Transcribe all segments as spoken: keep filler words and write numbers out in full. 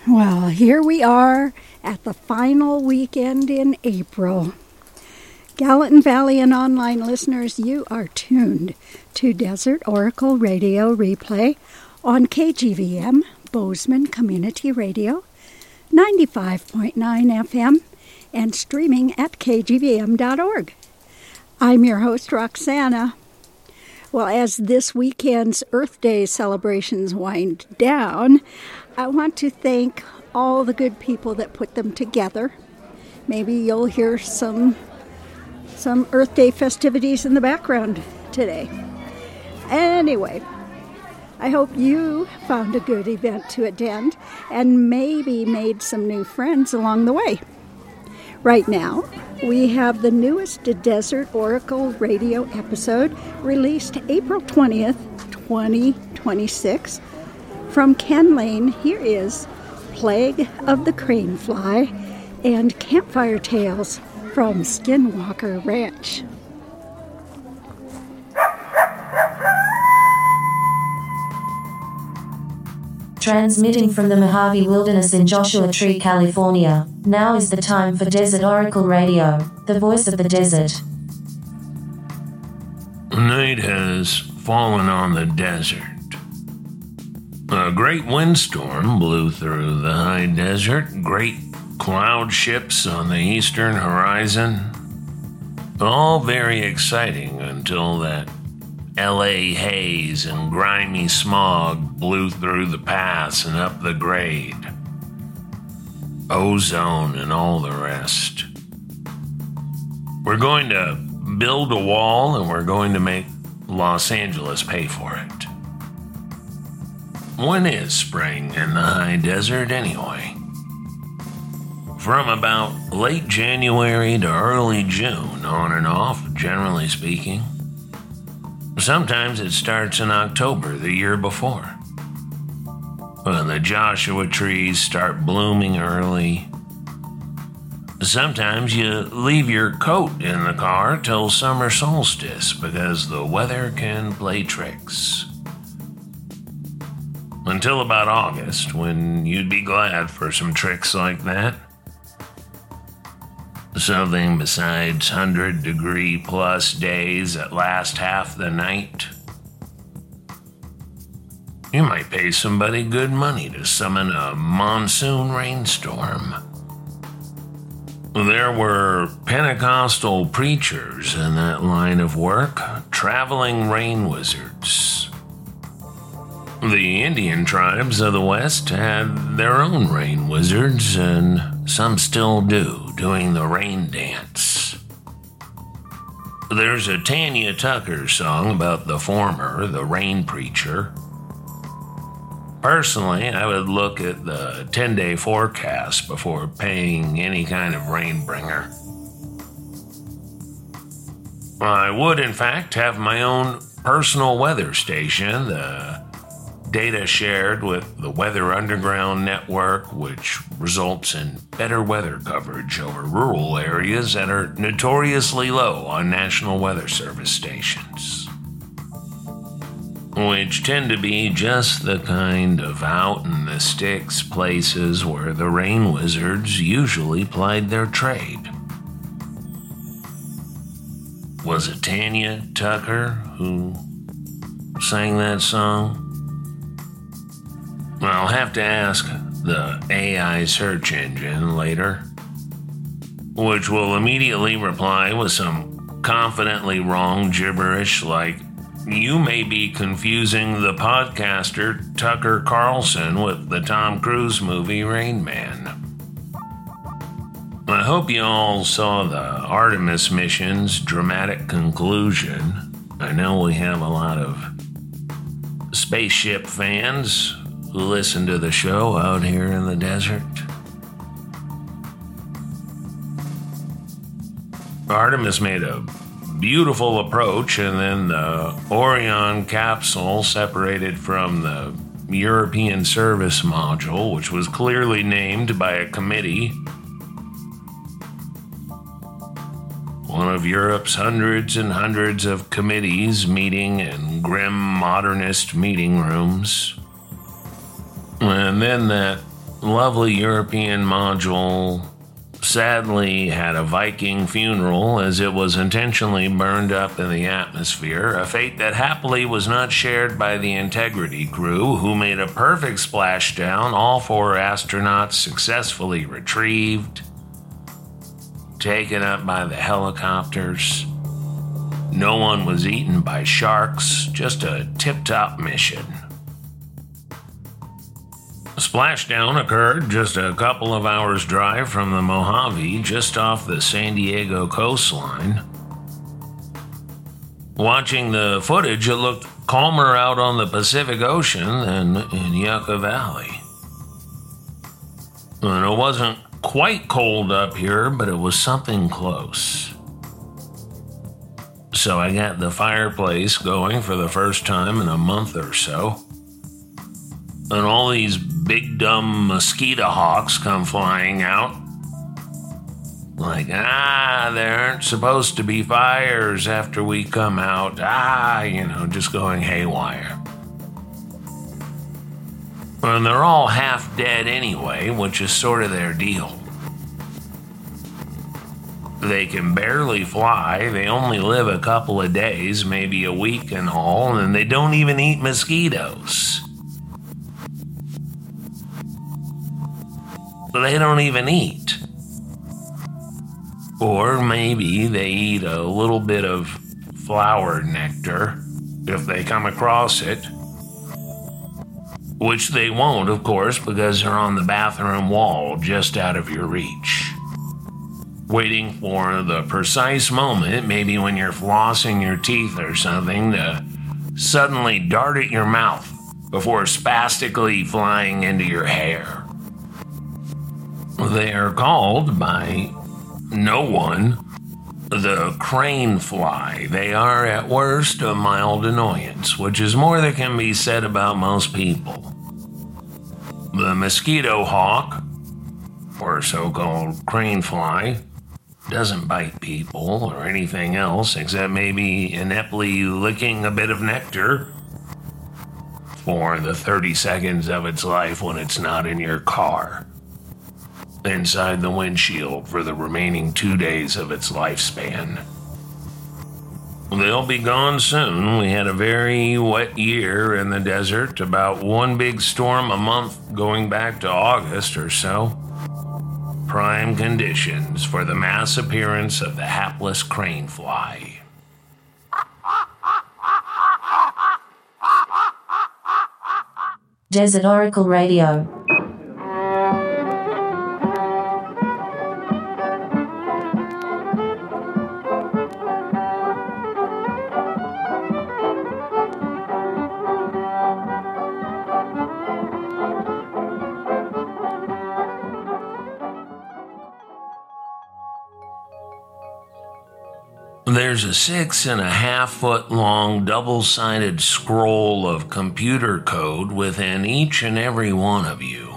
Well, here we are at the final weekend in April. Gallatin Valley and online listeners, you are tuned to Desert Oracle Radio Replay on K G V M, Bozeman Community Radio, ninety-five point nine F M, and streaming at k g v m dot org. I'm your host, Roxana. Well, as this weekend's Earth Day celebrations wind down, I want to thank all the good people that put them together. Maybe you'll hear some some Earth Day festivities in the background today. Anyway, I hope you found a good event to attend and maybe made some new friends along the way. Right now, we have the newest Desert Oracle radio episode released April twentieth, twenty twenty-six. From Ken Lane, here is Plague of the Cranefly and Campfire Tales from Skinwalker Ranch. Transmitting from the Mojave Wilderness in Joshua Tree, California, now is the time for Desert Oracle Radio, the voice of the desert. Night has fallen on the desert. A great windstorm blew through the high desert, great cloud ships on the eastern horizon. All very exciting until that L A haze and grimy smog blew through the pass and up the grade. Ozone and all the rest. We're going to build a wall and we're going to make Los Angeles pay for it. When is spring in the high desert anyway? From about late January to early June, on and off, generally speaking. Sometimes it starts in October the year before, when the Joshua trees start blooming early. Sometimes you leave your coat in the car till summer solstice because the weather can play tricks. Until about August, when you'd be glad for some tricks like that. Something besides one hundred degree plus days that last half the night. You might pay somebody good money to summon a monsoon rainstorm. There were Pentecostal preachers in that line of work, traveling rain wizards. The Indian tribes of the West had their own rain wizards, and some still do, doing the rain dance. There's a Tanya Tucker song about the former, the rain preacher. Personally, I would look at the ten-day forecast before paying any kind of rain bringer. I would, in fact, have my own personal weather station, the data shared with the Weather Underground network, which results in better weather coverage over rural areas that are notoriously low on National Weather Service stations, which tend to be just the kind of out-in-the-sticks places where the rain wizards usually plied their trade. Was it Tanya Tucker who sang that song? I'll have to ask the A I search engine later, which will immediately reply with some confidently wrong gibberish like, you may be confusing the podcaster Tucker Carlson with the Tom Cruise movie Rain Man. I hope you all saw the Artemis mission's dramatic conclusion. I know we have a lot of spaceship fans who listen to the show out here in the desert. Artemis made a beautiful approach, and then the Orion capsule separated from the European Service Module, which was clearly named by a committee. One of Europe's hundreds and hundreds of committees meeting in grim modernist meeting rooms. And then that lovely European module sadly had a Viking funeral as it was intentionally burned up in the atmosphere, a fate that happily was not shared by the Integrity crew, who made a perfect splashdown, all four astronauts successfully retrieved, taken up by the helicopters. No one was eaten by sharks, just a tip-top mission. The splashdown occurred just a couple of hours' drive from the Mojave, just off the San Diego coastline. Watching the footage, it looked calmer out on the Pacific Ocean than in Yucca Valley. And it wasn't quite cold up here, but it was something close. So I got the fireplace going for the first time in a month or so. And all these big dumb mosquito hawks come flying out. Like, ah, there aren't supposed to be fires after we come out. Ah, you know, just going haywire. And they're all half dead anyway, which is sort of their deal. They can barely fly, they only live a couple of days, maybe a week and all, and they don't even eat mosquitoes. They don't even eat. Or maybe they eat a little bit of flower nectar if they come across it. Which they won't, of course, because they're on the bathroom wall just out of your reach. Waiting for the precise moment, maybe when you're flossing your teeth or something, to suddenly dart at your mouth before spastically flying into your hair. They are called by no one the crane fly. They are at worst a mild annoyance, which is more than can be said about most people. The mosquito hawk, or so-called crane fly, doesn't bite people or anything else except maybe ineptly licking a bit of nectar for the thirty seconds of its life when it's not in your car, inside the windshield for the remaining two days of its lifespan. They'll be gone soon. We had a very wet year in the desert, about one big storm a month going back to August or so. Prime conditions for the mass appearance of the hapless crane fly. Desert Oracle Radio. There's a six and a half foot long double-sided scroll of computer code within each and every one of you.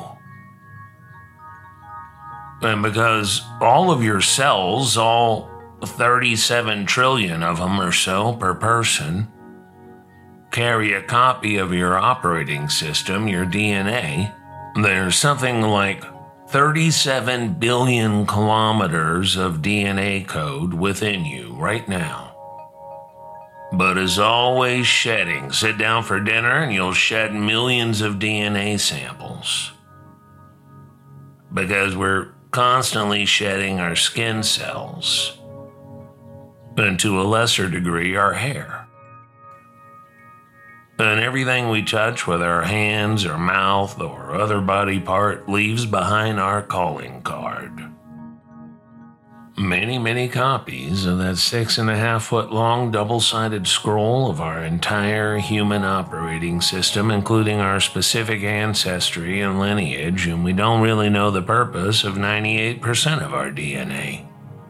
And because all of your cells, all thirty-seven trillion of them or so per person, carry a copy of your operating system, your D N A, there's something like thirty-seven billion kilometers of D N A code within you right now. But as always, shedding. Sit down for dinner and you'll shed millions of D N A samples. Because we're constantly shedding our skin cells. And to a lesser degree, our hair. And everything we touch with our hands or mouth or other body part leaves behind our calling card. Many, many copies of that six and a half foot long double-sided scroll of our entire human operating system, including our specific ancestry and lineage, and we don't really know the purpose of ninety-eight percent of our D N A.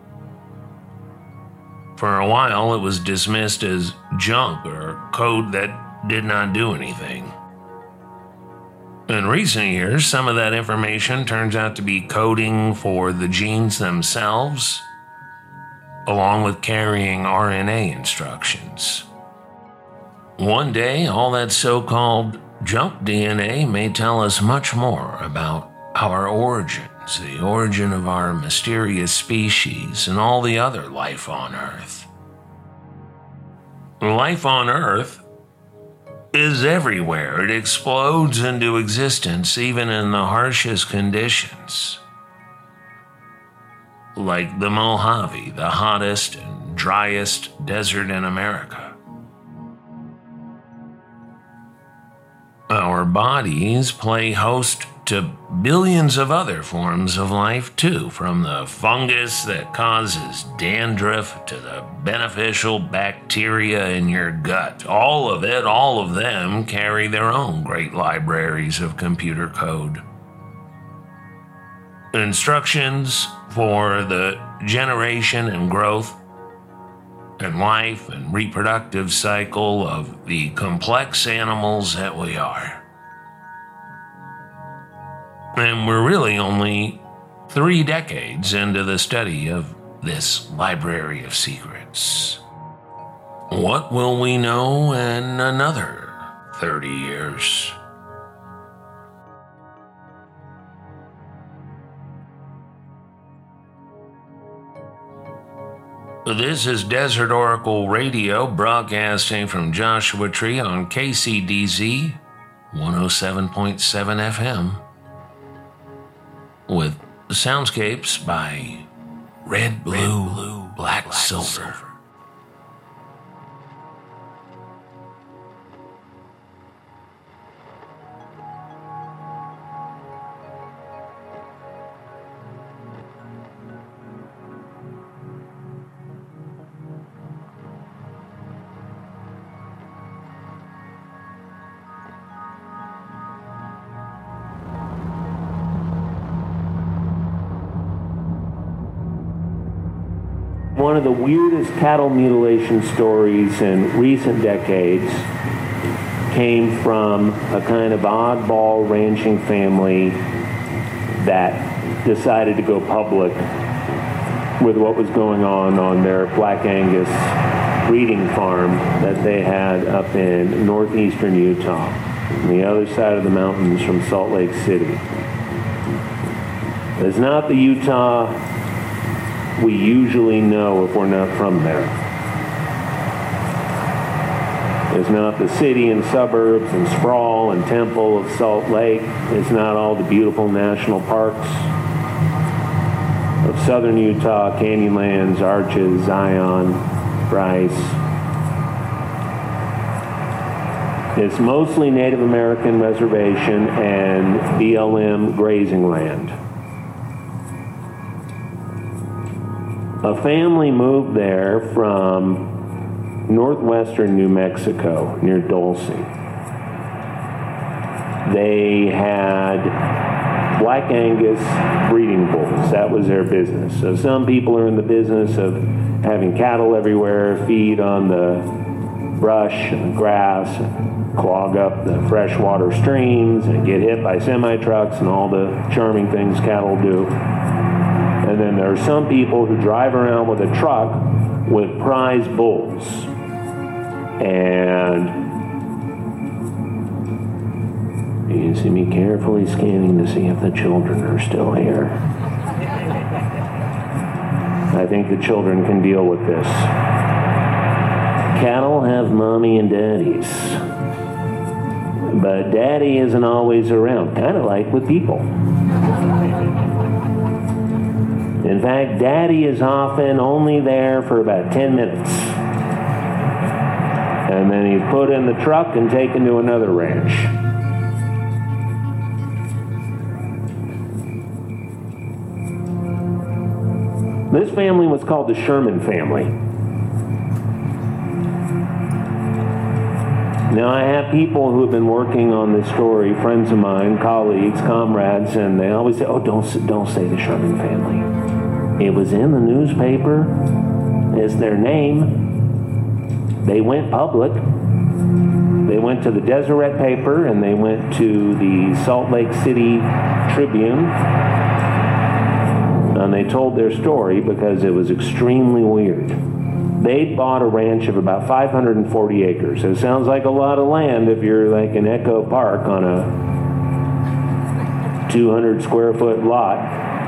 For a while, it was dismissed as junk or code that did not do anything. In recent years, some of that information turns out to be coding for the genes themselves, along with carrying R N A instructions. One day, all that so-called junk D N A may tell us much more about our origins, the origin of our mysterious species, and all the other life on Earth. Life on Earth is everywhere. It explodes into existence even in the harshest conditions. Like the Mojave, the hottest and driest desert in America. Our bodies play host to billions of other forms of life too, from the fungus that causes dandruff to the beneficial bacteria in your gut. All of it, all of them carry their own great libraries of computer code. Instructions for the generation and growth and life and reproductive cycle of the complex animals that we are. And we're really only three decades into the study of this library of secrets. What will we know in another thirty years? This is Desert Oracle Radio, broadcasting from Joshua Tree on K C D Z one oh seven point seven F M, with soundscapes by Red, Blue, Red, Blue Black, Black Silver. Silver. One of the weirdest cattle mutilation stories in recent decades came from a kind of oddball ranching family that decided to go public with what was going on on their Black Angus breeding farm that they had up in northeastern Utah, on the other side of the mountains from Salt Lake City. It's not the Utah we usually know if we're not from there. It's not the city and suburbs and sprawl and temple of Salt Lake. It's not all the beautiful national parks of southern Utah, Canyonlands, Arches, Zion, Bryce. It's mostly Native American reservation and B L M grazing land. A family moved there from northwestern New Mexico, near Dulce. They had Black Angus breeding bulls. That was their business. So some people are in the business of having cattle everywhere, feed on the brush and the grass, and clog up the freshwater streams, and get hit by semi-trucks and all the charming things cattle do. And then there are some people who drive around with a truck with prize bulls. And you can see me carefully scanning to see if the children are still here. I think the children can deal with this. Cattle have mommy and daddies. But daddy isn't always around, kind of like with people. In fact, daddy is often only there for about ten minutes. And then he's put in the truck and taken to another ranch. This family was called the Sherman family. Now, I have people who have been working on this story, friends of mine, colleagues, comrades, and they always say, oh, don't, don't say the Sherman family. It was in the newspaper. It's their name. They went public. They went to the Deseret paper, and they went to the Salt Lake City Tribune, and they told their story because it was extremely weird. They bought a ranch of about five hundred forty acres. It sounds like a lot of land if you're like in Echo Park on a two hundred square foot lot.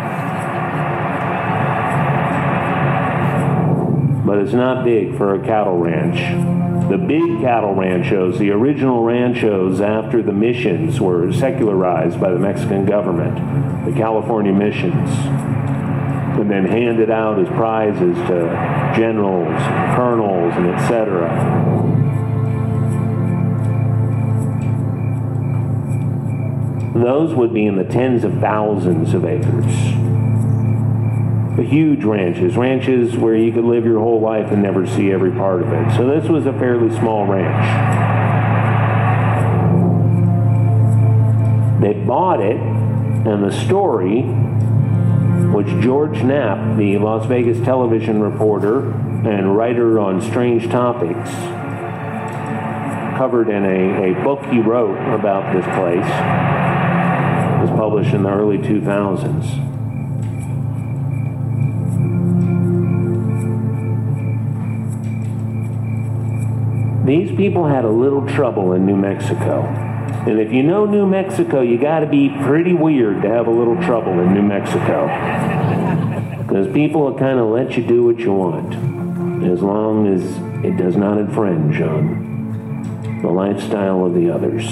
But it's not big for a cattle ranch. The big cattle ranchos, the original ranchos after the missions were secularized by the Mexican government, the California missions, and then handed out as prizes to generals, colonels, and et cetera. Those would be in the tens of thousands of acres. The huge ranches, ranches where you could live your whole life and never see every part of it. So this was a fairly small ranch. They bought it, and the story, which George Knapp, the Las Vegas television reporter and writer on strange topics, covered in a, a book he wrote about this place, was published in the early two thousands. These people had a little trouble in New Mexico. And if you know New Mexico, you got to be pretty weird to have a little trouble in New Mexico. Because people will kind of let you do what you want, as long as it does not infringe on the lifestyle of the others.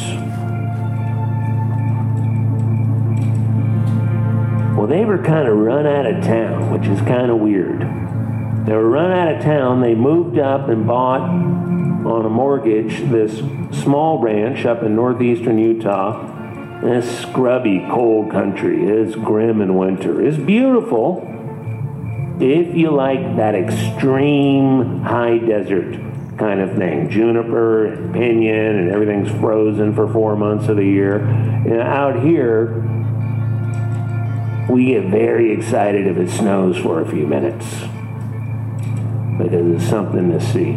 Well, they were kind of run out of town, which is kind of weird. They were run out of town. They moved up and bought on a mortgage this small ranch up in northeastern Utah. This scrubby, cold country is grim in winter. It's beautiful if you like that extreme high desert kind of thing. Juniper and pinyon and everything's frozen for four months of the year. And out here, we get very excited if it snows for a few minutes, because it's something to see.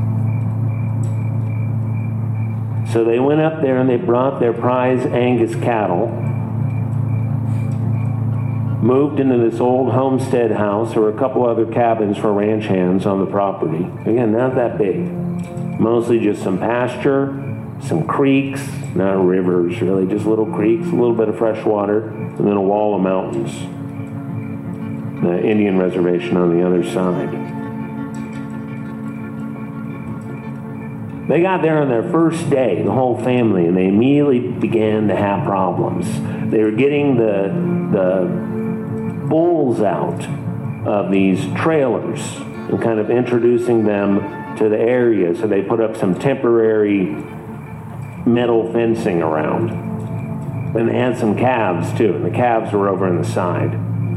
So they went up there and they brought their prize Angus cattle, moved into this old homestead house. There were a couple other cabins for ranch hands on the property. Again, not that big. Mostly just some pasture, some creeks, not rivers really, just little creeks, a little bit of fresh water, and then a wall of mountains. The Indian reservation on the other side. They got there on their first day, the whole family, and they immediately began to have problems. They were getting the, the bulls out of these trailers and kind of introducing them to the area. So they put up some temporary metal fencing around. And they had some calves too, and the calves were over on the side.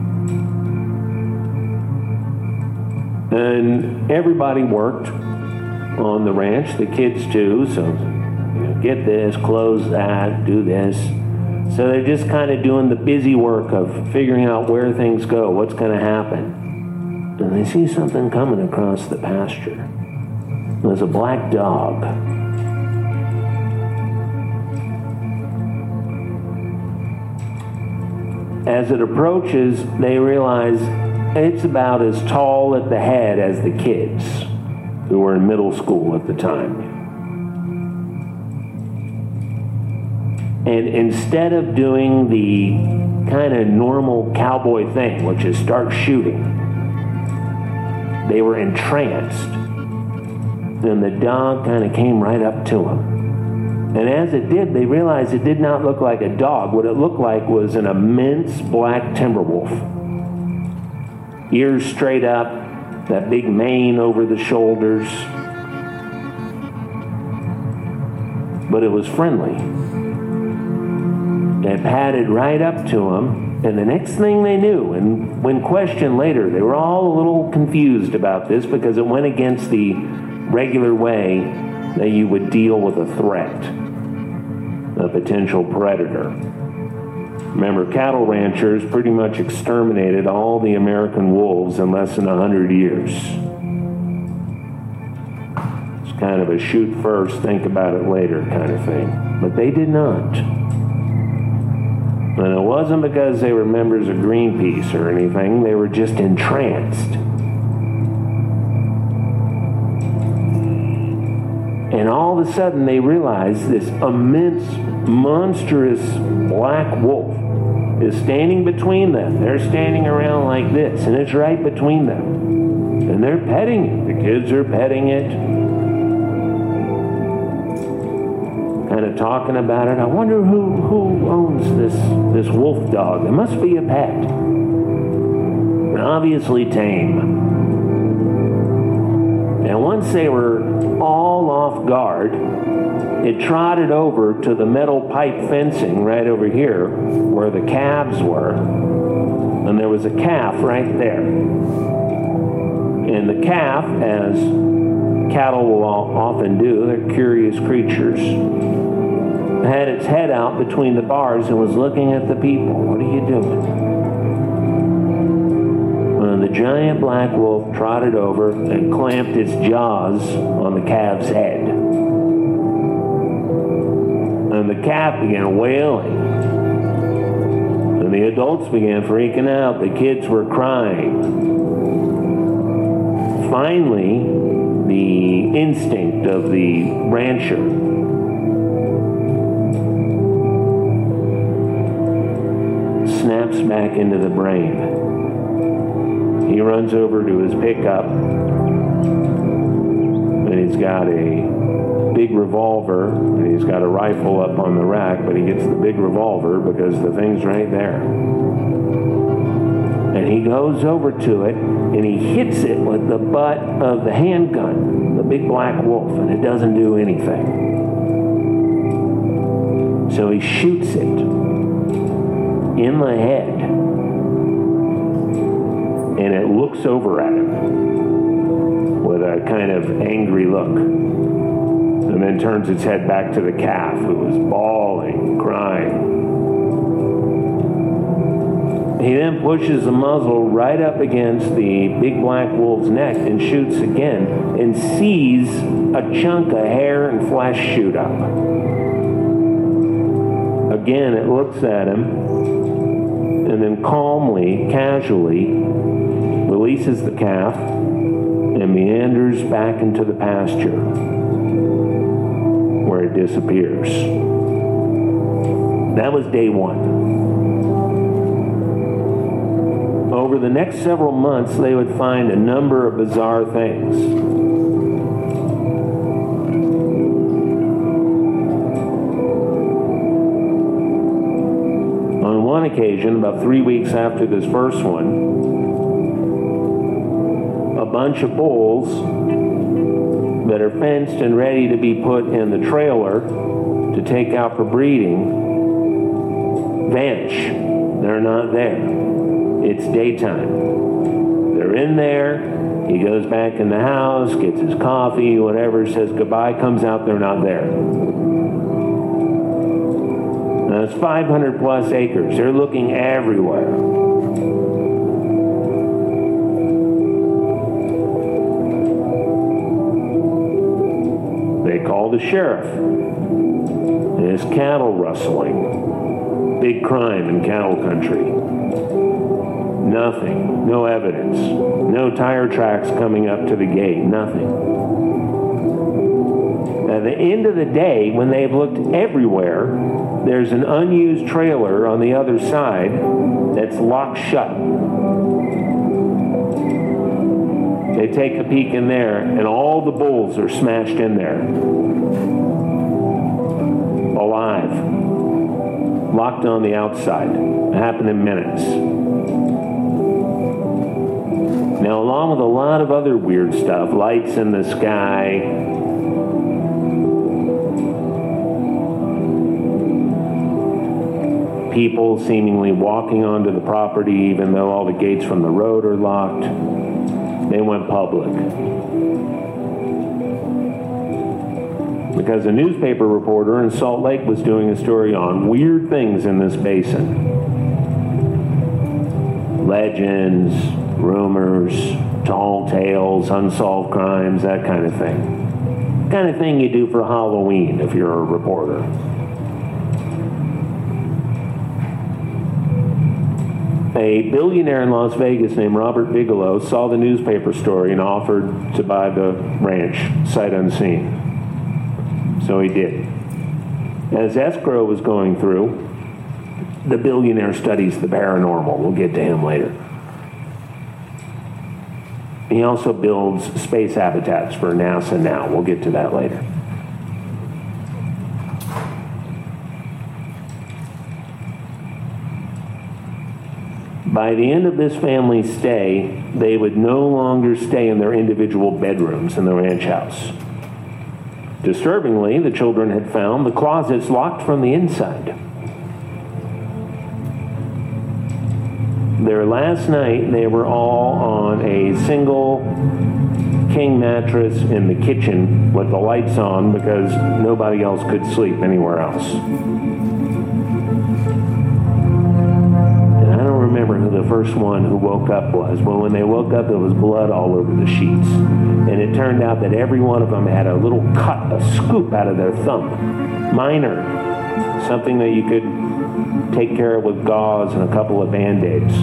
And everybody worked on the ranch, the kids too, so you know, get this, close that, do this. So they're just kind of doing the busy work of figuring out where things go, what's going to happen. And they see something coming across the pasture. There's a black dog. As it approaches, they realize it's about as tall at the head as the kids, who were in middle school at the time. And instead of doing the kind of normal cowboy thing, which is start shooting, they were entranced. And the dog kind of came right up to them. And as it did, they realized it did not look like a dog. What it looked like was an immense black timber wolf. Ears straight up, that big mane over the shoulders. But it was friendly. It padded right up to him, and the next thing they knew, and when questioned later, they were all a little confused about this because it went against the regular way that you would deal with a threat, a potential predator. Remember, cattle ranchers pretty much exterminated all the American wolves in less than one hundred years. It's kind of a shoot first, think about it later kind of thing. But they did not. And it wasn't because they were members of Greenpeace or anything. They were just entranced. And all of a sudden they realized this immense, monstrous black wolf is standing between them. They're standing around like this, and it's right between them. And they're petting it. The kids are petting it. Kind of talking about it. I wonder who, who owns this, this wolf dog. It must be a pet. And obviously tame. And once they were all off guard, it trotted over to the metal pipe fencing right over here where the calves were. And there was a calf right there. And the calf, as cattle will often do, they're curious creatures, had its head out between the bars and was looking at the people. What are you doing? And the giant black wolf trotted over and clamped its jaws on the calf's head. And the calf began wailing. And the adults began freaking out. The kids were crying. Finally, the instinct of the rancher snaps back into the brain. He runs over to his pickup, and he's got a big revolver, and he's got a rifle up on the rack, but he gets the big revolver because the thing's right there. And he goes over to it, and he hits it with the butt of the handgun, the big black wolf, and it doesn't do anything. So he shoots it in the head, and it looks over at him with a kind of angry look, and then turns its head back to the calf, who was bawling, crying. He then pushes the muzzle right up against the big black wolf's neck and shoots again, and sees a chunk of hair and flesh shoot up. Again, it looks at him, and then calmly, casually, releases the calf and meanders back into the pasture, where it disappears. That was day one. Over the next several months, they would find a number of bizarre things. On one occasion, about three weeks after this first one, a bunch of bulls that are fenced and ready to be put in the trailer to take out for breeding vanish. They're not there. It's daytime. They're in there. He goes back in the house, gets his coffee, whatever, says goodbye, comes out, they're not there. Now it's five hundred plus acres. They're looking everywhere. They call the sheriff. There's cattle rustling. Big crime in cattle country. Nothing. No evidence. No tire tracks coming up to the gate. Nothing. At the end of the day, when they've looked everywhere, there's an unused trailer on the other side that's locked shut. They take a peek in there, and all the bulls are smashed in there. Alive. Locked on the outside. It happened in minutes. Now, along with a lot of other weird stuff, lights in the sky, people seemingly walking onto the property even though all the gates from the road are locked, they went public. Because a newspaper reporter in Salt Lake was doing a story on weird things in this basin. Legends, rumors, tall tales, unsolved crimes, that kind of thing. Kind of thing you do for Halloween if you're a reporter. A billionaire in Las Vegas named Robert Bigelow saw the newspaper story and offered to buy the ranch, sight unseen. So he did. As escrow was going through, the billionaire studies the paranormal. We'll get to him later. He also builds space habitats for NASA now. We'll get to that later. By the end of this family's stay, they would no longer stay in their individual bedrooms in the ranch house. Disturbingly, the children had found the closets locked from the inside. Their last night, they were all on a single king mattress in the kitchen with the lights on because nobody else could sleep anywhere else. And I don't remember who the first one who woke up was, but when they woke up, there was blood all over the sheets. And it turned out that every one of them had a little cut, a scoop out of their thumb. Minor. Something that you could take care of with gauze and a couple of Band-Aids.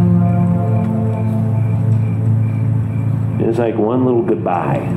It was like one little goodbye.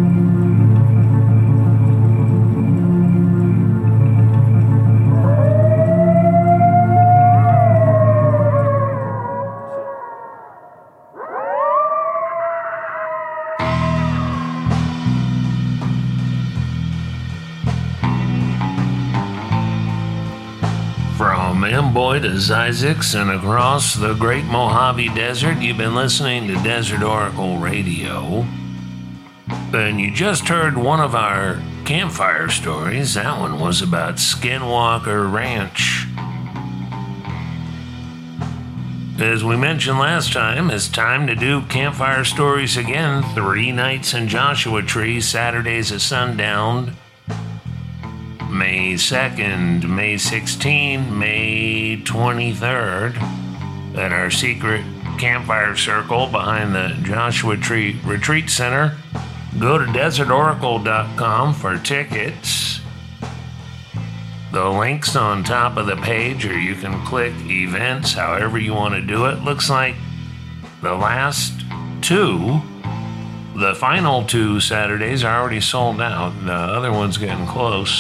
From Amboy to Isaacs and across the Great Mojave Desert, you've been listening to Desert Oracle Radio. And you just heard one of our campfire stories. That one was about Skinwalker Ranch. As we mentioned last time, it's time to do campfire stories again. Three nights in Joshua Tree, Saturdays at sundown. May second, May sixteenth, May twenty-third at our secret campfire circle behind the Joshua Tree Retreat Center. Go to desert oracle dot com for tickets. The link's on top of the page, or you can click events, however you want to do it. Looks like the last two, the final two Saturdays are already sold out. The other one's getting close.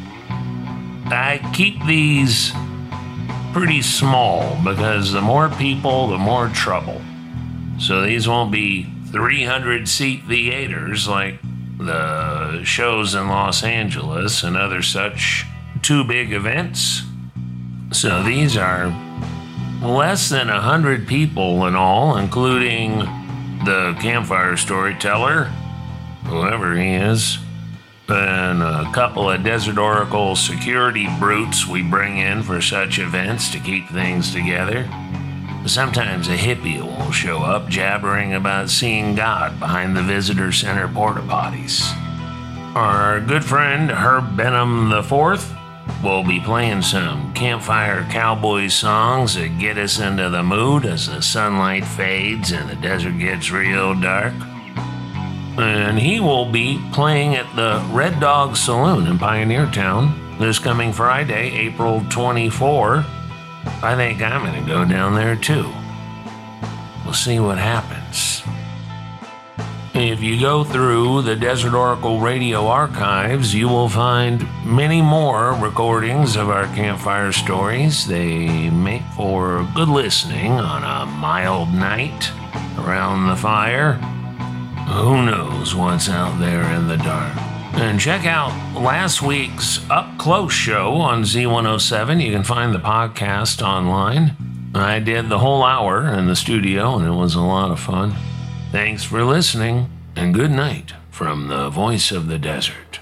I keep these pretty small because the more people, the more trouble. So these won't be three hundred seat theaters like the shows in Los Angeles and other such two big events. So these are less than one hundred people in all, including the campfire storyteller, whoever he is, and a couple of Desert Oracle security brutes we bring in for such events to keep things together. Sometimes a hippie will show up jabbering about seeing God behind the visitor center porta potties. Our good friend Herb Benham the Fourth will be playing some campfire cowboy songs that get us into the mood as the sunlight fades and the desert gets real dark. And he will be playing at the Red Dog Saloon in Pioneer Town this coming Friday, April twenty-fourth. I think I'm going to go down there too. We'll see what happens. If you go through the Desert Oracle Radio archives, you will find many more recordings of our campfire stories. They make for good listening on a mild night around the fire. Who knows what's out there in the dark? And check out last week's Up Close show on Z one oh seven. You can find the podcast online. I did the whole hour in the studio, and it was a lot of fun. Thanks for listening, and good night from the voice of the desert.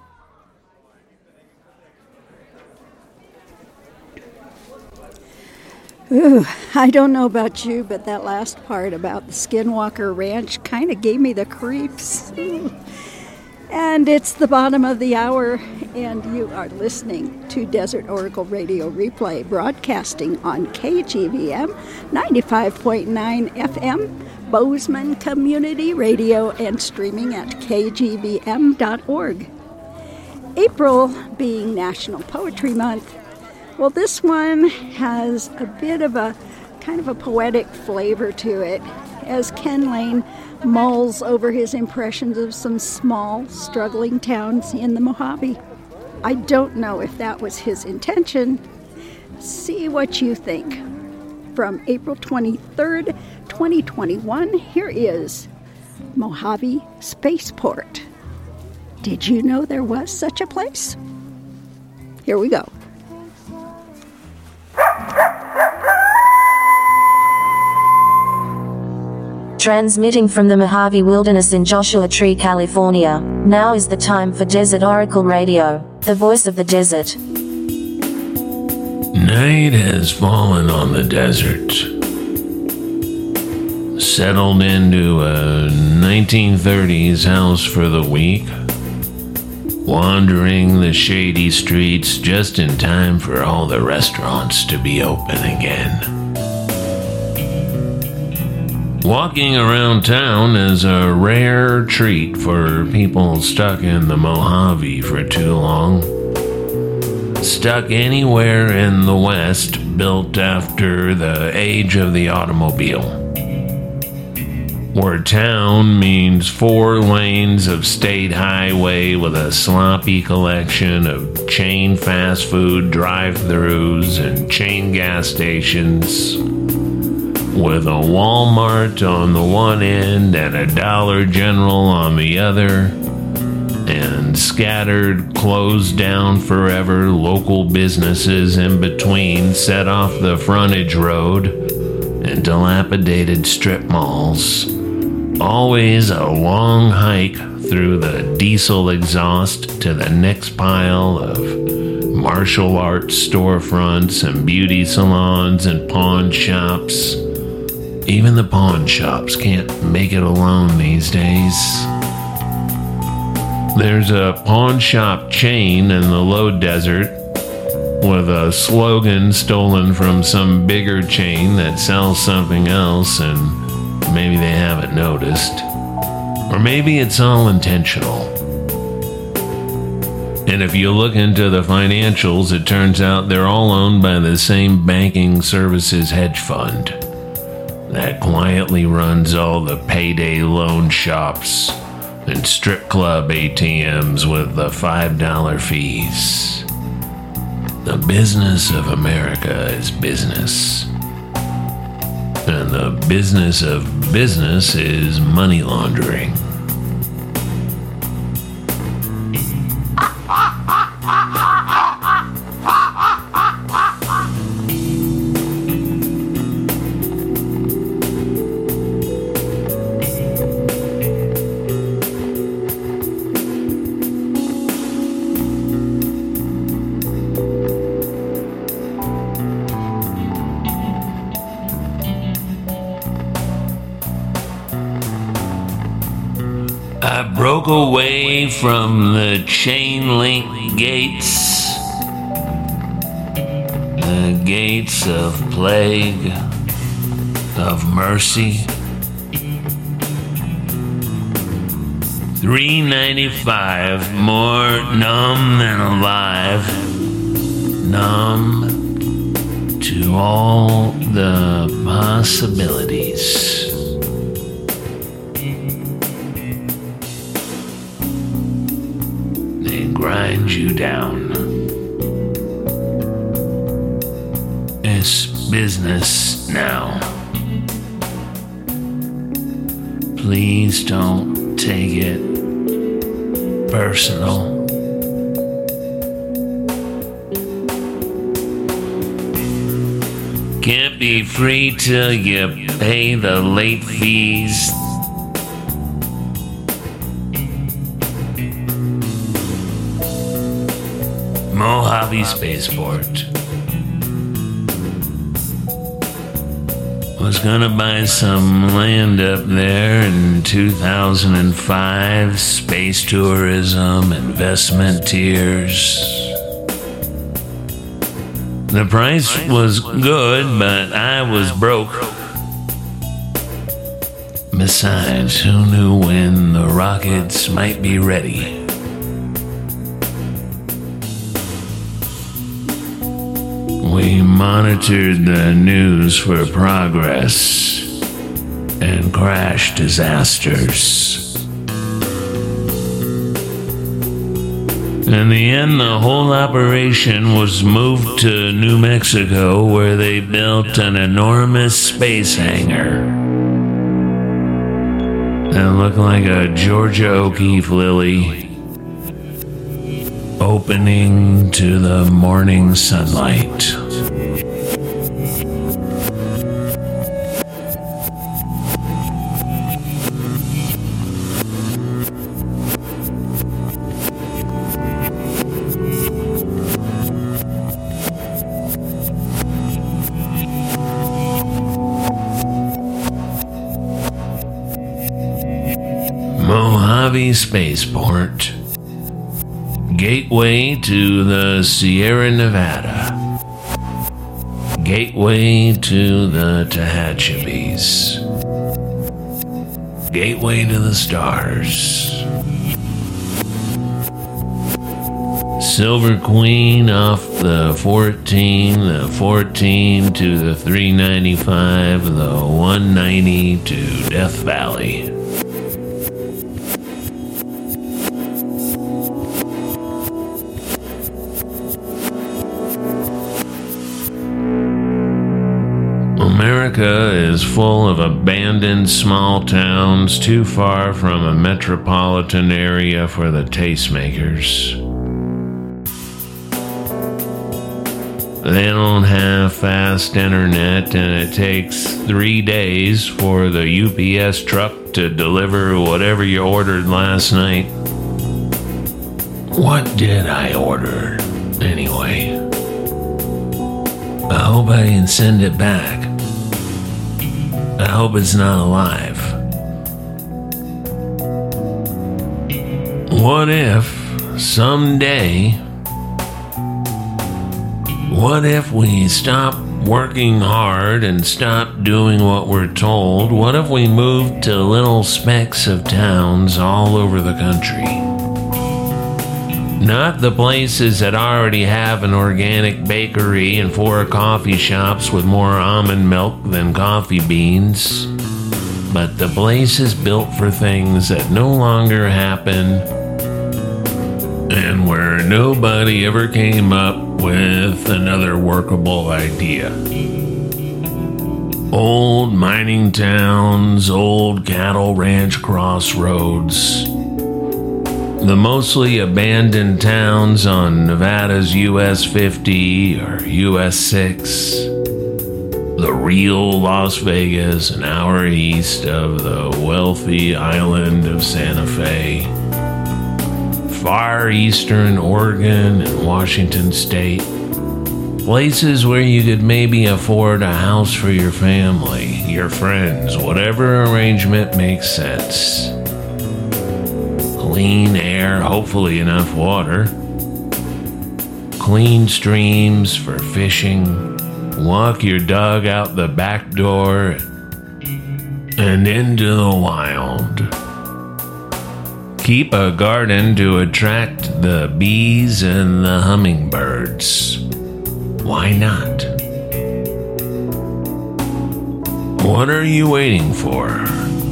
Ooh, I don't know about you, but that last part about the Skinwalker Ranch kind of gave me the creeps. And it's the bottom of the hour, and you are listening to Desert Oracle Radio Replay, broadcasting on K G V M ninety-five point nine F M, Bozeman Community Radio, and streaming at k g v m dot org. April being National Poetry Month, well, this one has a bit of a kind of a poetic flavor to it, as Ken Lane mulls over his impressions of some small, struggling towns in the Mojave. I don't know if that was his intention, See what you think. From April twenty-third, twenty twenty-one, here is Mojave Spaceport. Did you know there was such a place? Here we go. Transmitting from the Mojave Wilderness in Joshua Tree, California, now is the time for Desert Oracle Radio, the voice of the desert. Night has fallen on the desert. Settled into a nineteen thirties house for the week. Wandering the shady streets just in time for all the restaurants to be open again. Walking around town is a rare treat for people stuck in the Mojave for too long. Stuck anywhere in the West built after the age of the automobile, where town means four lanes of state highway with a sloppy collection of chain fast food drive-thrus and chain gas stations, with a Walmart on the one end and a Dollar General on the other, and scattered, closed down forever local businesses in between set off the frontage road and dilapidated strip malls. Always a long hike through the diesel exhaust to the next pile of martial arts storefronts and beauty salons and pawn shops. Even the pawn shops can't make it alone these days. There's a pawn shop chain in the low desert with a slogan stolen from some bigger chain that sells something else, and maybe they haven't noticed. Or maybe it's all intentional. And if you look into the financials, it turns out they're all owned by the same banking services hedge fund that quietly runs all the payday loan shops and strip club A T Ms with the five dollar fees. The business of America is business. And the business of business is money laundering. I broke away from the chain link gates, the gates of plague, of mercy. three ninety-five, more numb than alive, numb to all the possibilities. Grind you down. It's business now. Please don't take it personal. Can't be free till you pay the late fees. Mojave Spaceport. Was gonna buy some land up there in two thousand five, space tourism, investment tiers. The price was good, but I was broke. Besides, who knew when the rockets might be ready? We monitored the news for progress and crash disasters. In the end, the whole operation was moved to New Mexico, where they built an enormous space hangar. It looked like a Georgia O'Keeffe lily opening to the morning sunlight. Mojave Spaceport, gateway to the Sierra Nevada, gateway to the Tehachapis, gateway to the stars. Silver Queen off the fourteen, the fourteen to the three ninety-five, the one ninety to Death Valley. America is full of abandoned small towns too far from a metropolitan area for the tastemakers. They don't have fast internet, and it takes three days for the U P S truck to deliver whatever you ordered last night. What did I order, anyway? I hope I can send it back. I hope it's not alive. What if someday, what if we stop working hard and stop doing what we're told? What if we moved to little specks of towns all over the country? Not the places that already have an organic bakery and four coffee shops with more almond milk than coffee beans, but the places built for things that no longer happen and where nobody ever came up with another workable idea. Old mining towns, old cattle ranch crossroads, the mostly abandoned towns on Nevada's U S fifty or U S six, the real Las Vegas an hour east of the wealthy island of Santa Fe, far eastern Oregon and Washington State, places where you could maybe afford a house for your family, your friends, whatever arrangement makes sense. Clean air, hopefully enough water. Clean streams for fishing. Walk your dog out the back door and into the wild. Keep a garden to attract the bees and the hummingbirds. Why not? What are you waiting for?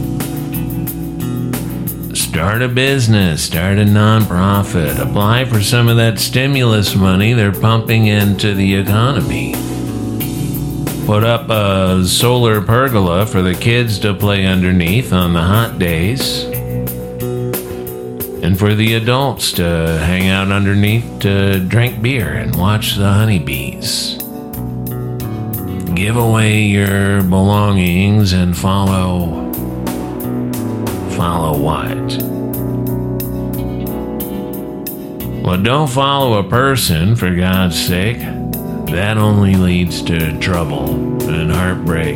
Start a business, start a nonprofit, apply for some of that stimulus money they're pumping into the economy. Put up a solar pergola for the kids to play underneath on the hot days, and for the adults to hang out underneath to drink beer and watch the honeybees. Give away your belongings and follow... Follow what? Well, don't follow a person, for God's sake. That only leads to trouble and heartbreak.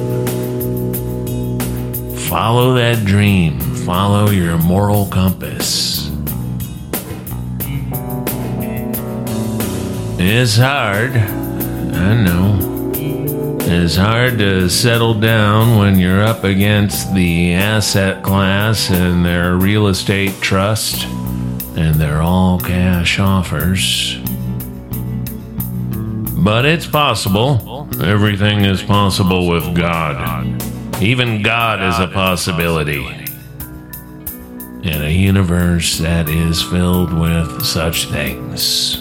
Follow that dream. Follow your moral compass. It's hard, I know. It's hard to settle down when you're up against the asset class and their real estate trust and their all-cash offers. But it's possible. Everything is possible with God. Even God is a possibility. in a universe that is filled with such things.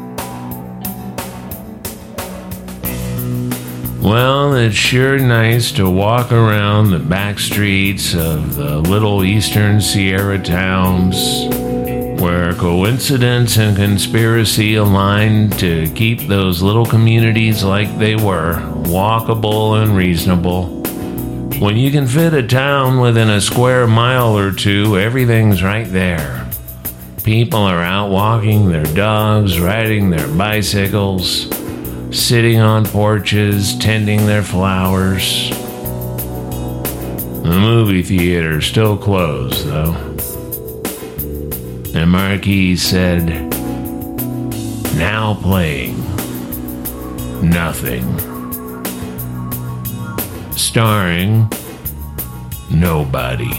Well, it's sure nice to walk around the back streets of the little eastern Sierra towns where coincidence and conspiracy aligned to keep those little communities like they were, walkable and reasonable. When you can fit a town within a square mile or two, everything's right there. People are out walking their dogs, riding their bicycles, sitting on porches, tending their flowers. The movie theater's still closed, though. And Marquis said, "Now playing Nothing." Starring nobody.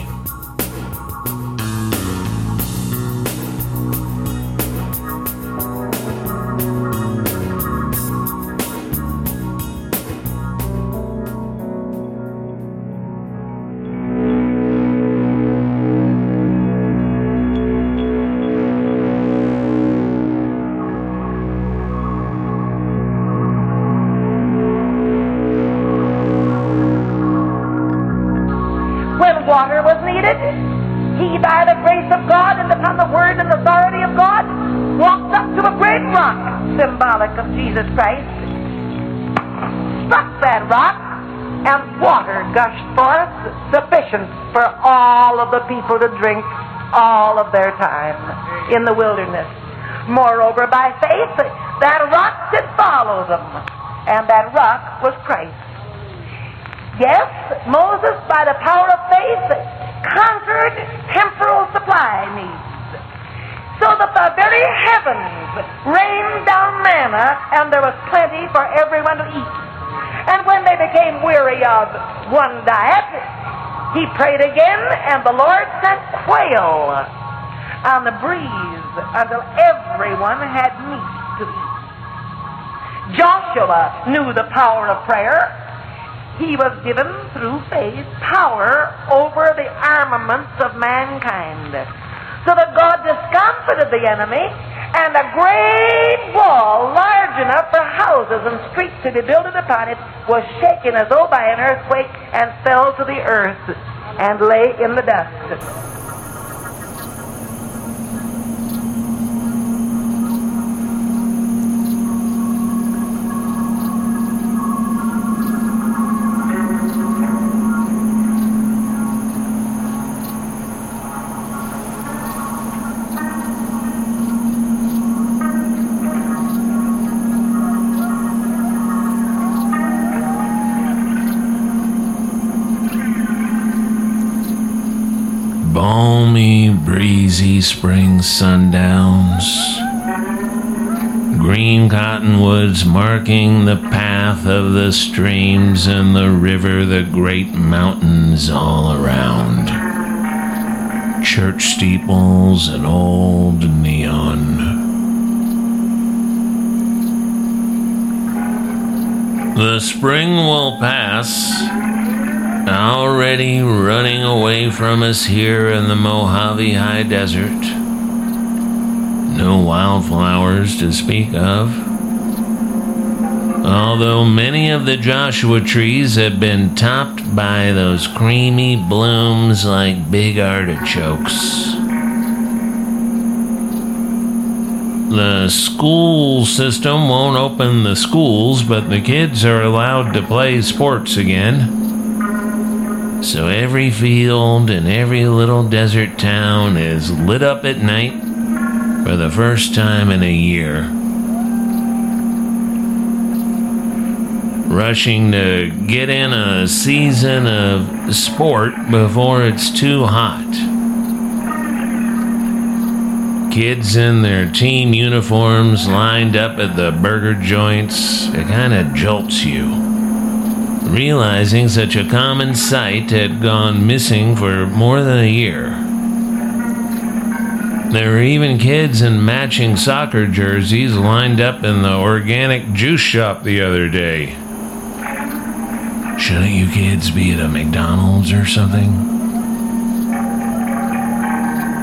Water was needed. He, by the grace of God and upon the word and authority of God, walked up to a great rock, symbolic of Jesus Christ, struck that rock, and water gushed forth, sufficient for all of the people to drink all of their time in the wilderness. Moreover, by faith, that rock did follow them, and that rock was Christ. Yes, Moses, by the power of faith, conquered temporal supply needs, so that the very heavens rained down manna, and there was plenty for everyone to eat. And when they became weary of one diet, he prayed again, and the Lord sent quail on the breeze until everyone had meat to eat. Joshua knew the power of prayer. He was given, through faith, power over the armaments of mankind, so that God discomfited the enemy, and a great wall, large enough for houses and streets to be built upon it, was shaken as though by an earthquake, and fell to the earth, and lay in the dust. Balmy, breezy spring sundowns. Green cottonwoods marking the path of the streams and the river, the great mountains all around. Church steeples and old neon. The spring will pass, already running away from us here in the Mojave High Desert. No wildflowers to speak of, although many of the Joshua trees have been topped by those creamy blooms like big artichokes. The school system won't open the schools, but the kids are allowed to play sports again. So every field and every little desert town is lit up at night for the first time in a year. Rushing to get in a season of sport before it's too hot. Kids in their team uniforms lined up at the burger joints. It kind of jolts you, realizing such a common sight had gone missing for more than a year. There were even kids in matching soccer jerseys lined up in the organic juice shop the other day. Shouldn't you kids be at a McDonald's or something?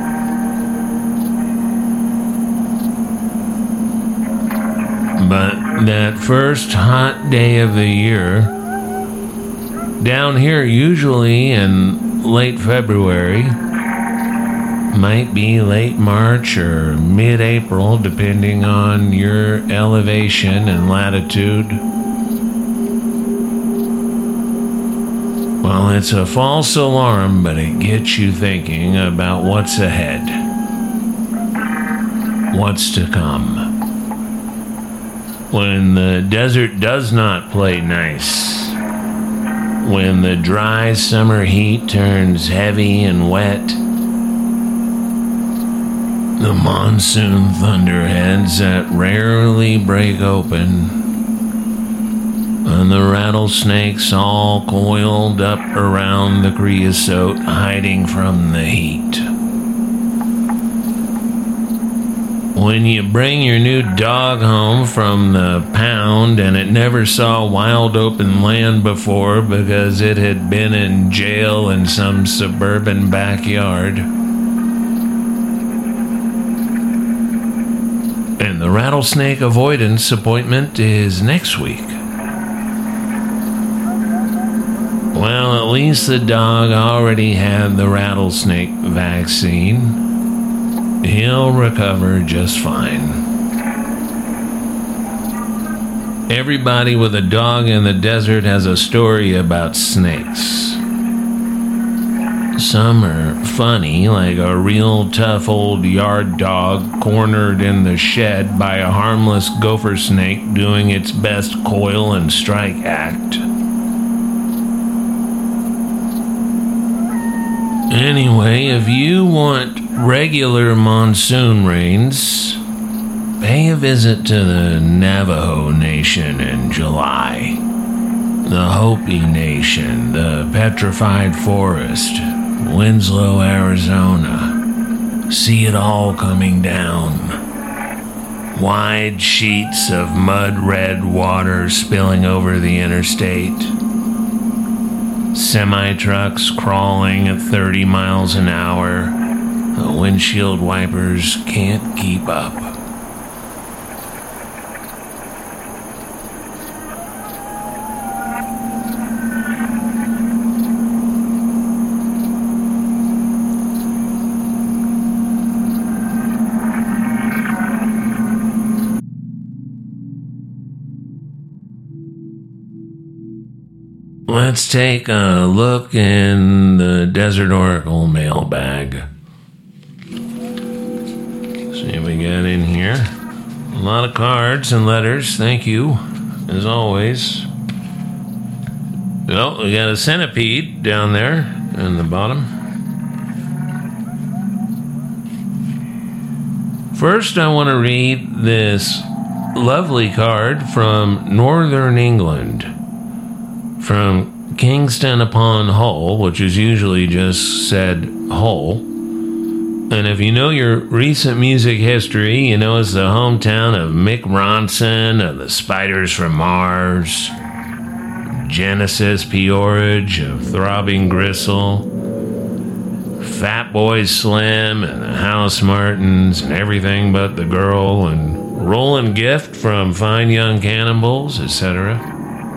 but that first hot day of the year, down here usually in late February, might be late March or mid-April, depending on your elevation and latitude. Well, it's a false alarm, but it gets you thinking about what's ahead, what's to come. When the desert does not play nice, when the dry summer heat turns heavy and wet, the monsoon thunderheads that rarely break open, and the rattlesnakes all coiled up around the creosote, hiding from the heat. When you bring your new dog home from the pound and it never saw wild open land before because it had been in jail in some suburban backyard, and the rattlesnake avoidance appointment is next week. Well, at least the dog already had the rattlesnake vaccine. He'll recover just fine. Everybody with a dog in the desert has a story about snakes. Some are funny, like a real tough old yard dog cornered in the shed by a harmless gopher snake doing its best coil and strike act. Anyway, if you want regular monsoon rains, pay a visit to the Navajo Nation in July, the Hopi Nation, the Petrified Forest, Winslow, Arizona. See it all coming down. Wide sheets of mud-red water spilling over the interstate. Semi-trucks crawling at thirty miles an hour. The windshield wipers can't keep up. Let's take a look in the Desert Oracle mailbag. See what we got in here. A lot of cards and letters. Thank you, as always. Well, we got a centipede down there in the bottom. First, I want to read this lovely card from Northern England. From Kingston upon Hull, which is usually just said Hull. And if you know your recent music history, you know it's the hometown of Mick Ronson, of the Spiders from Mars, Genesis P-Orridge, of Throbbing Gristle, Fatboy Slim, and the House Martins, and Everything But the Girl, and Roland Gift from Fine Young Cannibals, et cetera.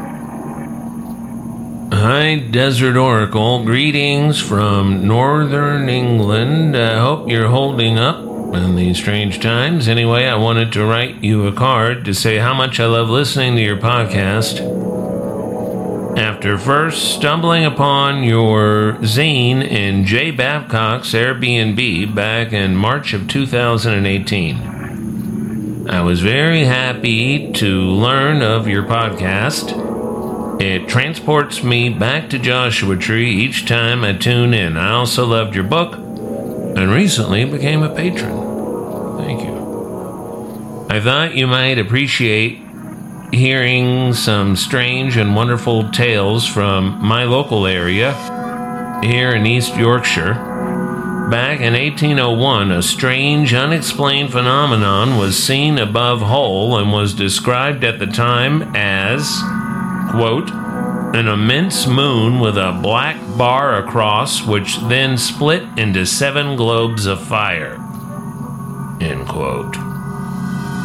Hi, Desert Oracle. Greetings from Northern England. I hope you're holding up in these strange times. Anyway, I wanted to write you a card to say how much I love listening to your podcast. After first stumbling upon your zine in Jay Babcock's Airbnb back in March of two thousand eighteen, I was very happy to learn of your podcast. It transports me back to Joshua Tree each time I tune in. I also loved your book and recently became a patron. Thank you. I thought you might appreciate hearing some strange and wonderful tales from my local area here in East Yorkshire. Back in eighteen oh one, a strange, unexplained phenomenon was seen above Hull and was described at the time as, quote, an immense moon with a black bar across, which then split into seven globes of fire, end quote.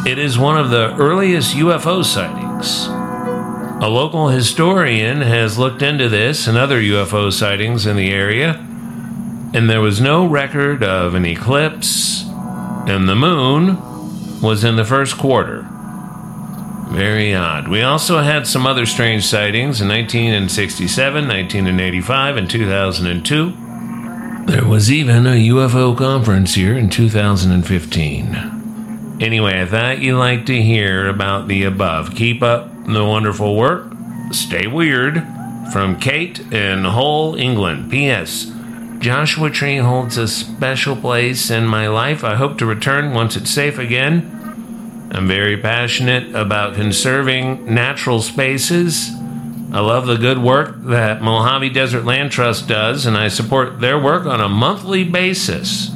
It is one of the earliest U F O sightings. A local historian has looked into this and other U F O sightings in the area, and there was no record of an eclipse, and the moon was in the first quarter. Very odd. We also had some other strange sightings in nineteen sixty-seven, nineteen eighty-five, and two thousand two. There was even a U F O conference here in two thousand fifteen. Anyway, I thought you'd like to hear about the above. Keep up the wonderful work. Stay weird. From Kate in Hull, England. P S. Joshua Tree holds a special place in my life. I hope to return once it's safe again. I'm very passionate about conserving natural spaces. I love the good work that Mojave Desert Land Trust does, and I support their work on a monthly basis.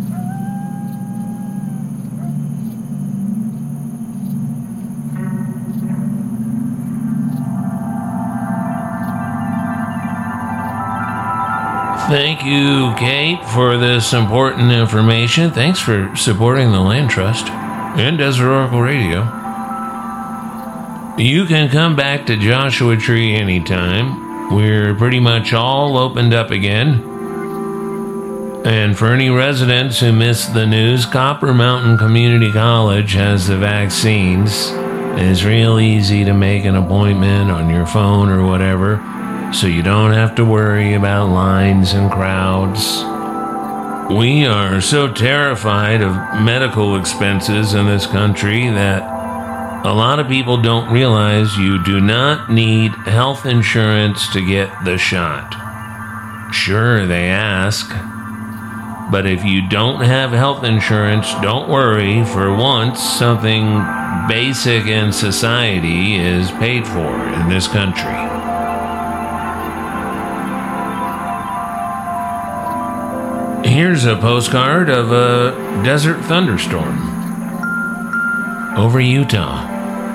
Thank you, Kate, for this important information. Thanks for supporting the Land Trust and Desert Oracle Radio. You can come back to Joshua Tree anytime. We're pretty much all opened up again. And for any residents who missed the news, Copper Mountain Community College has the vaccines. It's real easy to make an appointment on your phone or whatever, so you don't have to worry about lines and crowds. We are so terrified of medical expenses in this country that a lot of people don't realize you do not need health insurance to get the shot. Sure, they ask, but if you don't have health insurance, don't worry. For once, something basic in society is paid for in this country. Here's a postcard of a desert thunderstorm over Utah.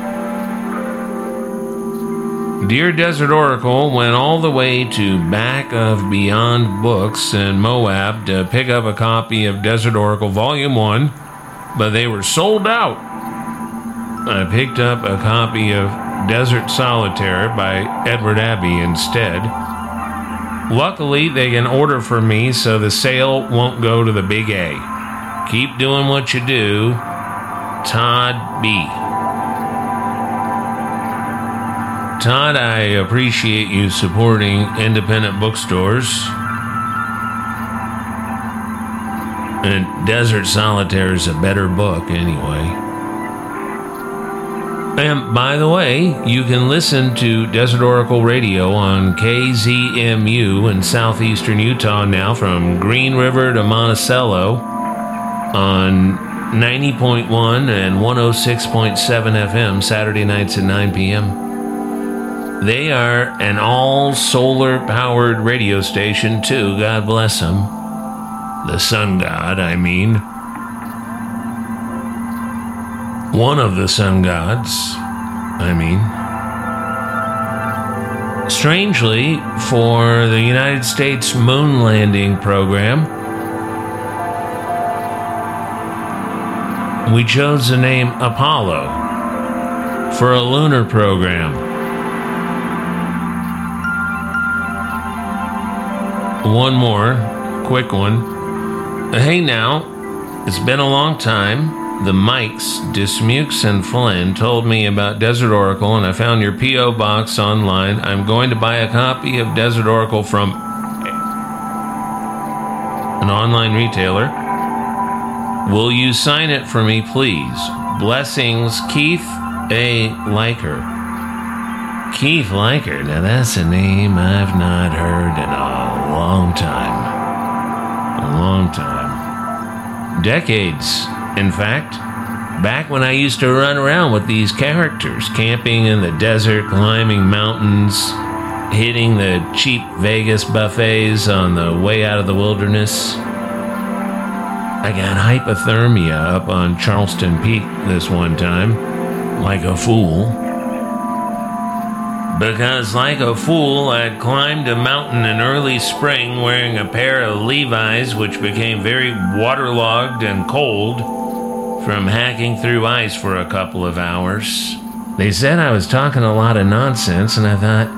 Dear Desert Oracle, went all the way to Back of Beyond Books in Moab to pick up a copy of Desert Oracle Volume one, but they were sold out. I picked up a copy of Desert Solitaire by Edward Abbey instead. Luckily, they can order for me, so the sale won't go to the Big A. Keep doing what you do. Todd B. Todd, I appreciate you supporting independent bookstores. And Desert Solitaire is a better book anyway. And by the way, you can listen to Desert Oracle Radio on K Z M U in southeastern Utah now, from Green River to Monticello on ninety point one and one oh six point seven F M Saturday nights at nine p.m. They are an all-solar powered radio station too, God bless them. The sun god, I mean. One of the sun gods, I mean. Strangely, for the United States moon landing program, we chose the name Apollo for a lunar program. One more, quick one. Hey now, it's been a long time. The Mikes, Dismukes, and Flynn told me about Desert Oracle, and I found your P O box online. I'm going to buy a copy of Desert Oracle from an online retailer. Will you sign it for me, please? Blessings, Keith A. Liker. Keith Liker. Now that's a name I've not heard in a long time. A long time. Decades. In fact, back when I used to run around with these characters, camping in the desert, climbing mountains, hitting the cheap Vegas buffets on the way out of the wilderness. I got hypothermia up on Charleston Peak this one time, like a fool. Because like a fool, I'd climbed a mountain in early spring wearing a pair of Levi's which became very waterlogged and cold from hacking through ice for a couple of hours. They said I was talking a lot of nonsense, and I thought,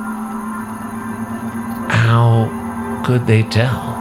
how could they tell?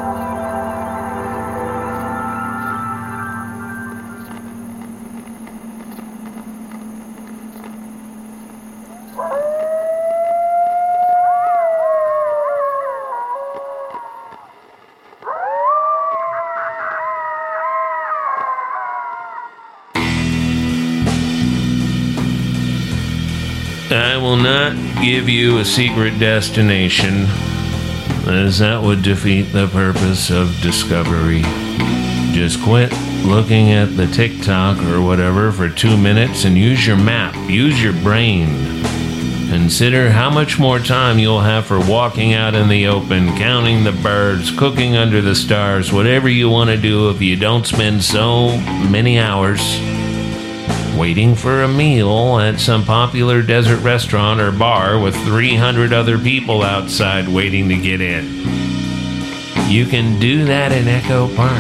I will not give you a secret destination, as that would defeat the purpose of discovery. Just quit looking at the TikTok or whatever for two minutes and use your map, use your brain. Consider how much more time you'll have for walking out in the open, counting the birds, cooking under the stars, whatever you want to do if you don't spend so many hours waiting for a meal at some popular desert restaurant or bar with three hundred other people outside waiting to get in. You can do that in Echo Park.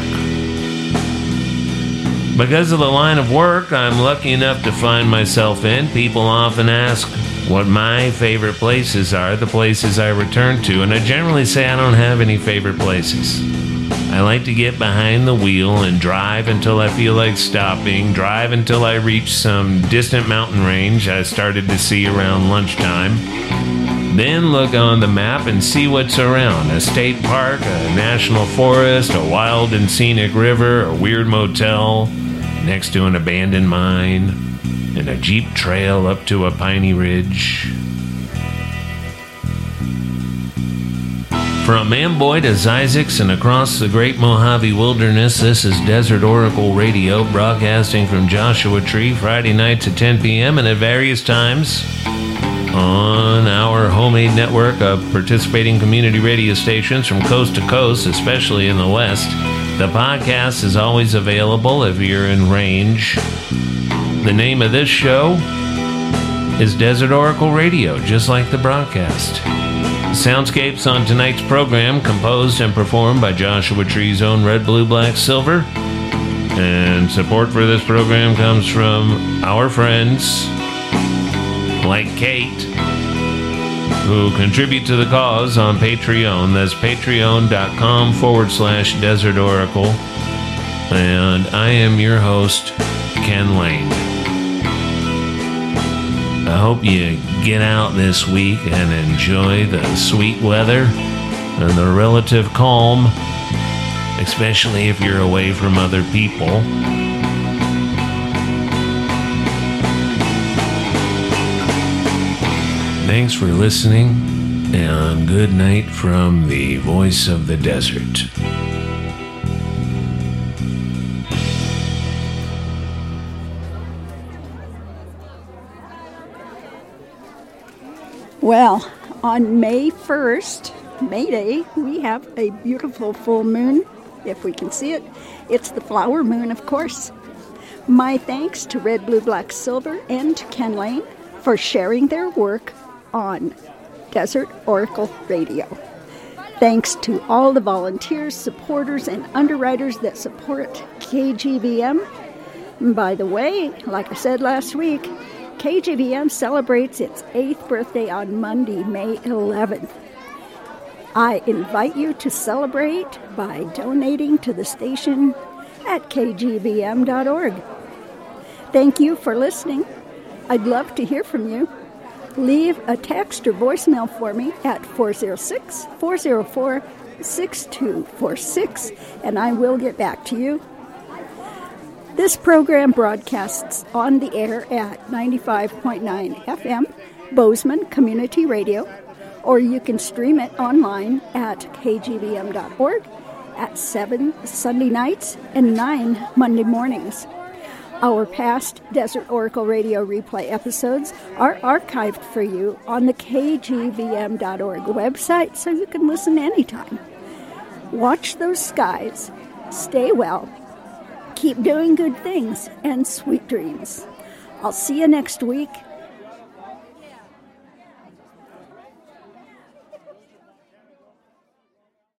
Because of the line of work I'm lucky enough to find myself in, people often ask what my favorite places are, the places I return to, and I generally say I don't have any favorite places. I like to get behind the wheel and drive until I feel like stopping, drive until I reach some distant mountain range I started to see around lunchtime. Then look on the map and see what's around. A state park, a national forest, a wild and scenic river, a weird motel next to an abandoned mine, and a jeep trail up to a piney ridge. From Amboy to Zzyzx and across the Great Mojave Wilderness, this is Desert Oracle Radio, broadcasting from Joshua Tree Friday nights at ten p.m. and at various times on our homemade network of participating community radio stations from coast to coast, especially in the West. The podcast is always available if you're in range. The name of this show is Desert Oracle Radio, just like the broadcast. Soundscapes on tonight's program composed and performed by Joshua Tree's own Red, Blue, Black, Silver. And support for this program comes from our friends like Kate, who contribute to the cause on Patreon. That's patreon.com forward slash Desert Oracle. And I am your host, Ken Lane. I hope you get out this week and enjoy the sweet weather and the relative calm, especially if you're away from other people. Thanks for listening, and good night from the voice of the desert. Well, on May first, May Day, we have a beautiful full moon, if we can see it. It's the flower moon, of course. My thanks to Red, Blue, Black, Silver and to Ken Lane for sharing their work on Desert Oracle Radio. Thanks to all the volunteers, supporters, and underwriters that support K G V M. And by the way, like I said last week, K G V M celebrates its eighth birthday on Monday, May eleventh. I invite you to celebrate by donating to the station at k g v m dot org. Thank you for listening. I'd love to hear from you. Leave a text or voicemail for me at four oh six, four oh four, six two four six, and I will get back to you. This program broadcasts on the air at ninety-five point nine F M, Bozeman Community Radio, or you can stream it online at k g v m dot org at seven Sunday nights and nine Monday mornings. Our past Desert Oracle Radio replay episodes are archived for you on the k g v m dot org website, so you can listen anytime. Watch those skies. Stay well. Keep doing good things and sweet dreams. I'll see you next week.